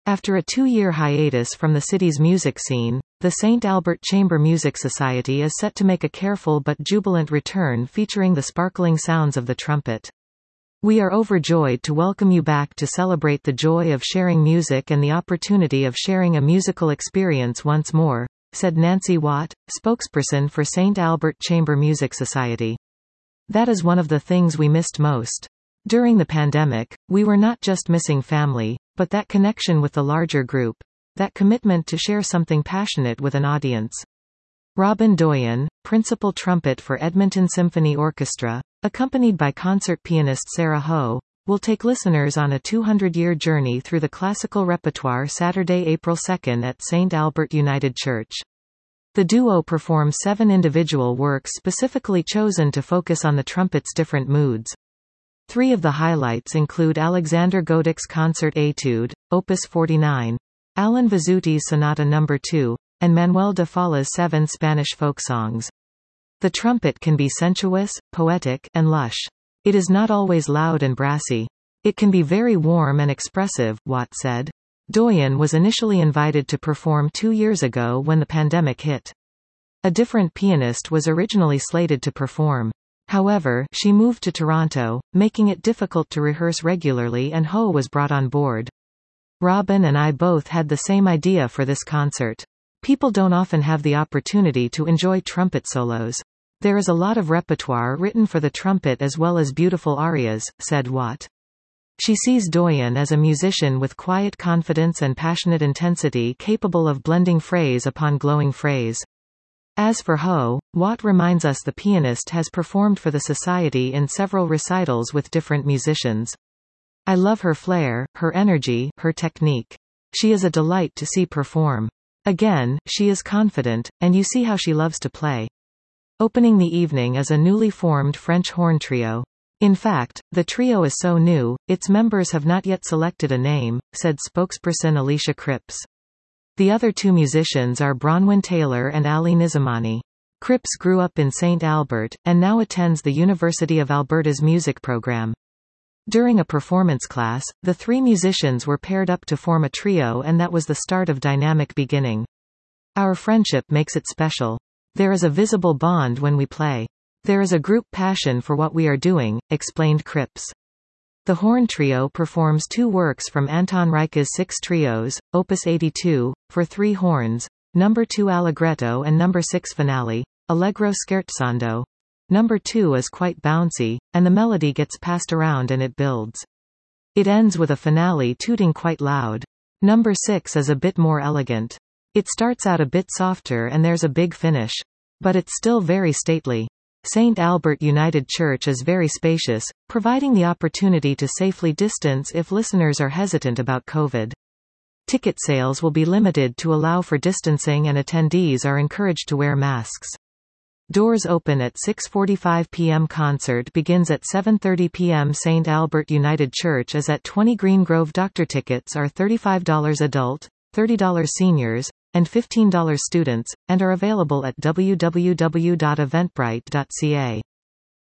After a 2-year hiatus from the city's music scene, the St. Albert Chamber Music Society is set to make a careful but jubilant return featuring the sparkling sounds of the trumpet. "We are overjoyed to welcome you back to celebrate the joy of sharing music and the opportunity of sharing a musical experience once more," said Nancy Watt, spokesperson for St. Albert Chamber Music Society. "That is one of the things we missed most. During the pandemic, we were not just missing family, but that connection with the larger group, that commitment to share something passionate with an audience." Robin Doyen, principal trumpet for Edmonton Symphony Orchestra, accompanied by concert pianist Sarah Ho, will take listeners on a 200-year journey through the classical repertoire Saturday, April 2 at St. Albert United Church. The duo performs 7 individual works specifically chosen to focus on the trumpet's different moods. 3 of the highlights include Alexander Godek's Concert Etude, Opus 49, Alan Vizuti's Sonata No. 2, and Manuel de Falla's 7 Spanish folk songs. The trumpet can be sensuous, poetic, and lush. It is not always loud and brassy. It can be very warm and expressive, Watt said. Doyen was initially invited to perform 2 years ago when the pandemic hit. A different pianist was originally slated to perform. However, she moved to Toronto, making it difficult to rehearse regularly, and Ho was brought on board. "Robin and I both had the same idea for this concert. People don't often have the opportunity to enjoy trumpet solos. There is a lot of repertoire written for the trumpet as well as beautiful arias," said Watt. She sees Doyen as a musician with quiet confidence and passionate intensity capable of blending phrase upon glowing phrase. As for Ho, Watt reminds us the pianist has performed for the Society in several recitals with different musicians. "I love her flair, her energy, her technique. She is a delight to see perform. Again, she is confident, and you see how she loves to play." Opening the evening is a newly formed French horn trio. "In fact, the trio is so new, its members have not yet selected a name," said spokesperson Alicia Cripps. The other 2 musicians are Bronwyn Taylor and Ali Nizamani. Cripps grew up in St. Albert, and now attends the University of Alberta's music program. During a performance class, the 3 musicians were paired up to form a trio, and that was the start of dynamic beginning. "Our friendship makes it special. There is a visible bond when we play. There is a group passion for what we are doing," explained Cripps. The horn trio performs 2 works from Anton Reicha's 6 trios, Opus 82, for 3 horns, No. 2 Allegretto and No. 6 Finale, Allegro Scherzando. No. 2 is quite bouncy, and the melody gets passed around and it builds. It ends with a finale tooting quite loud. No. 6 is a bit more elegant. It starts out a bit softer and there's a big finish. But it's still very stately. St. Albert United Church is very spacious, providing the opportunity to safely distance if listeners are hesitant about COVID. Ticket sales will be limited to allow for distancing, and attendees are encouraged to wear masks. Doors open at 6:45 p.m. Concert begins at 7:30 p.m. St. Albert United Church is at 20 Green Grove. Doctor tickets are $35 adult, $30 seniors, and $15 students, and are available at www.eventbrite.ca.